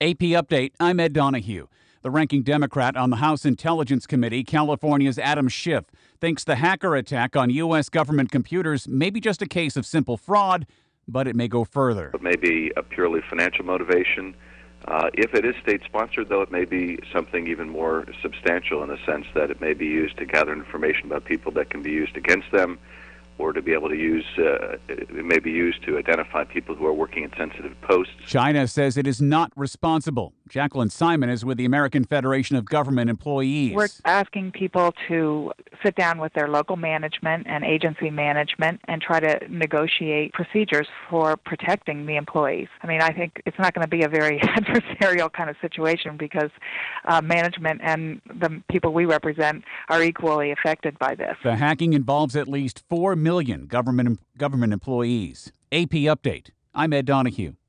AP Update, I'm Ed Donahue. The ranking Democrat on the House Intelligence Committee, California's Adam Schiff, thinks the hacker attack on U.S. government computers may be just a case of simple fraud, but it may go further. It may be a purely financial motivation. If it is state-sponsored, though, it may be something even more substantial in the sense that it may be used to gather information about people that can be used against them, or to be able to use, it may be used to identify people who are working in sensitive posts. China says it is not responsible. Jacqueline Simon is with the American Federation of Government Employees. We're asking people to sit down with their local management and agency management and try to negotiate procedures for protecting the employees. I mean, I think it's not going to be a very adversarial kind of situation because management and the people we represent are equally affected by this. The hacking involves at least 4 million government employees. AP Update. I'm Ed Donahue.